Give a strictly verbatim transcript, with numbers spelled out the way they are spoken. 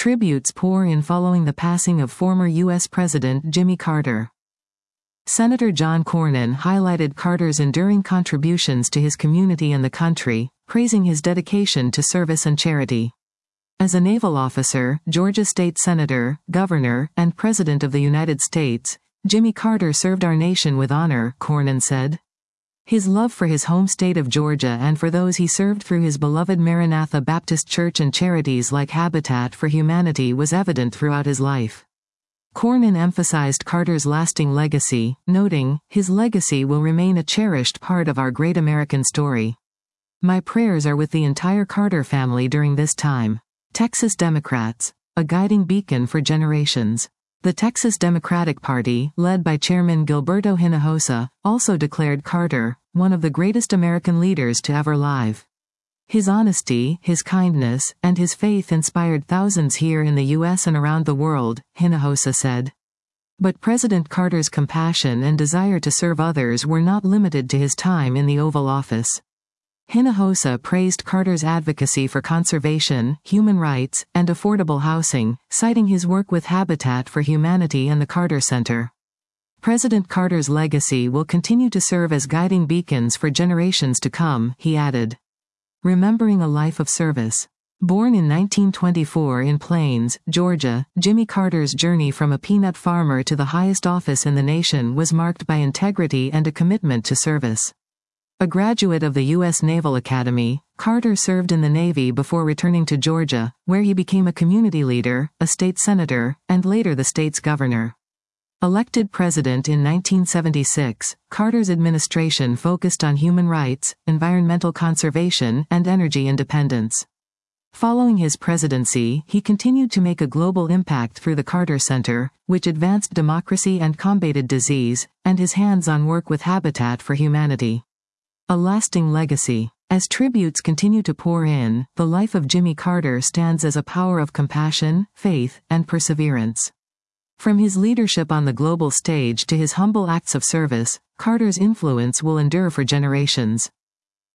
tributes pour in following the passing of former U S President Jimmy Carter. Senator John Cornyn highlighted Carter's enduring contributions to his community and the country, praising his dedication to service and charity. As a naval officer, Georgia State Senator, Governor, and President of the United States, Jimmy Carter served our nation with honor, Cornyn said. His love for his home state of Georgia and for those he served through his beloved Maranatha Baptist Church and charities like Habitat for Humanity was evident throughout his life. Cornyn emphasized Carter's lasting legacy, noting, "His legacy will remain a cherished part of our great American story. My prayers are with the entire Carter family during this time." Texas Democrats, a guiding beacon for generations. The Texas Democratic Party, led by Chairman Gilberto Hinojosa, also declared Carter one of the greatest American leaders to ever live. His honesty, his kindness, and his faith inspired thousands here in the U S and around the world, Hinojosa said. But President Carter's compassion and desire to serve others were not limited to his time in the Oval Office. Hinojosa praised Carter's advocacy for conservation, human rights, and affordable housing, citing his work with Habitat for Humanity and the Carter Center. President Carter's legacy will continue to serve as guiding beacons for generations to come, he added. Remembering a life of service. Born in nineteen twenty-four in Plains, Georgia, Jimmy Carter's journey from a peanut farmer to the highest office in the nation was marked by integrity and a commitment to service. A graduate of the U S Naval Academy, Carter served in the Navy before returning to Georgia, where he became a community leader, a state senator, and later the state's governor. Elected president in nineteen seventy-six, Carter's administration focused on human rights, environmental conservation, and energy independence. Following his presidency, he continued to make a global impact through the Carter Center, which advanced democracy and combated disease, and his hands-on work with Habitat for Humanity. A lasting legacy. As tributes continue to pour in, the life of Jimmy Carter stands as a power of compassion, faith, and perseverance. From his leadership on the global stage to his humble acts of service, Carter's influence will endure for generations.